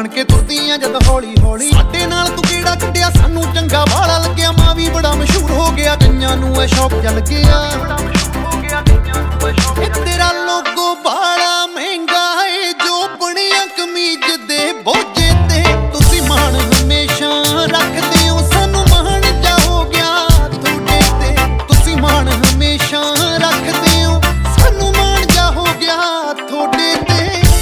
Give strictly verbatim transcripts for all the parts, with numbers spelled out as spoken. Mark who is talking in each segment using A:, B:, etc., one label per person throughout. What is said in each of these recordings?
A: ਕੇ ਤੁਰਦੀਆਂ ਜਦ ਹੌਲੀ ਹੌਲੀ। ਸਾਡੇ ਨਾਲ ਤੂੰ ਕਿਹੜਾ ਕੱਢਿਆ ਸਾਨੂੰ ਚੰਗਾ ਵਾਲਾ ਲੱਗਿਆ, ਮਾਂ ਵੀ ਬੜਾ ਮਸ਼ਹੂਰ ਹੋ ਗਿਆ, ਕਈਆਂ ਨੂੰ ਇਹ ਸ਼ੌਕ ਚੱਲ ਗਿਆ। ਇਹ ਤੇਰਾ ਲੋਗੋ ਬਾਲਾ ਮਹਿੰਗਾ ਏ ਜੋ ਬਣਿਆ ਕਮੀਜ਼ ਦੇ ਬੋਝੇ ਤੇ। ਤੁਸੀਂ ਮਾਣ ਹਮੇਸ਼ਾ ਰੱਖਦੇ ਹੋ, ਸਾਨੂੰ ਮਾਣ ਜਾ ਹੋ ਗਿਆ ਤੁਹਾਡੇ ਤੇ। ਤੁਸੀਂ ਮਾਣ ਹਮੇਸ਼ਾ ਰੱਖਦੇ ਹੋ, ਸਾਨੂੰ ਮਾਣ ਜਾ ਹੋ ਗਿਆ ਤੁਹਾਡੇ ਤੇ।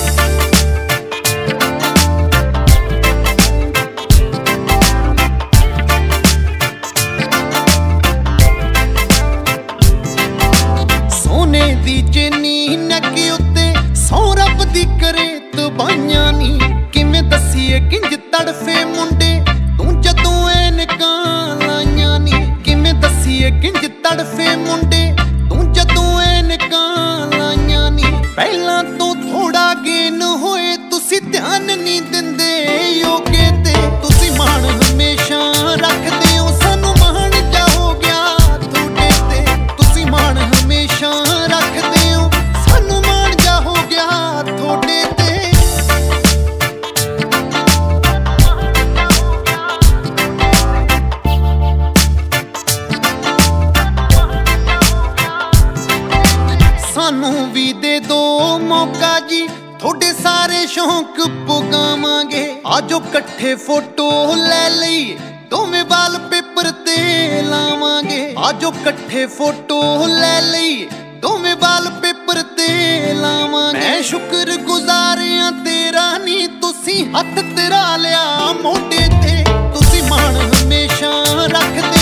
A: ਸੋਨੇ ਦੀ ਚੈਨੀ ਨੱਕ ਉੱਤੇ ਸੌ ਰੱਬ ਦੀ ਕਰੇ ਤਬਾਈਆਂ ਨੀ। ਕਿਵੇਂ ਦੱਸੀਏ ਕਿੰਜ ਤੜਫੇ ਮੁੰਡੇ ਤੂੰ ਜਦੋਂ ਐਨਕਾਂ ਲਾਈਆਂ ਨੀ। ਕਿਵੇਂ ਦੱਸੀਏ ਕਿੰਜ ਤੜਫੇ ਮੁੰਡੇ ਤੂੰ ਜਦੋਂ ਐਨਕਾਂ ਲਾਈਆਂ ਨੀ। ਪਹਿਲਾਂ ਤੋਂ ਥੋੜਾ ਗੇਨ ਹੋਏ ਤੁਸੀਂ ਧਿਆਨ ਨਹੀਂ ਦਿੰਦੇ ਯੋਗੇ ਤੇ। ਤੁਸੀਂ ਮਾਣ ਹਮੇਸ਼ਾ ਰੱਖਦੇ ਹੋ, ਸਾਨੂੰ ਮਾਣ ਜਾ ਹੋ ਗਿਆ ਤੁਹਾਡੇ ਤੇ। ਤੁਸੀਂ ਮਾਣ ਹਮੇਸ਼ਾ ਰੱਖਦੇ ਹੋ, ਸਾਨੂੰ ਮਾਣ ਜਾ ਹੋ ਗਿਆ ਤੁਹਾਡੇ ਤੇ। ਸਾਨੂੰ ਵੀ ਦੇ ਦੋ ਮੌਕਾ ਜੀ, ਤੁਹਾਡੇ ਸਾਰੇ ਸ਼ੌਂਕ ਪੁਗਾਵਾਂਗੇ। ਆਜੋ ਇਕੱਠੇ ਫੋਟੋ ਲੈ ਲਈਏ, ਦੋਵੇਂ ਵਾਲਪੇਪਰ ਤੇ ਲਾਵਾਂਗੇ। ਆਜੋ ਇਕੱਠੇ ਫੋਟੋ ਲੈ ਲਈਏ, ਦੋਵੇਂ ਵਾਲਪੇਪਰ ਤੇ ਲਾਵਾਂਗੇ। ਮੈਂ ਸ਼ੁਕਰ ਗੁਜ਼ਾਰਿਆ ਤੇਰਾ ਨੀ, ਤੁਸੀਂ ਹੱਥ ਤੇਰਾ ਲਿਆ ਮੋਢੇ ਤੇ। ਤੁਸੀਂ ਮਾਣ ਹਮੇਸ਼ਾ ਰੱਖਦੇ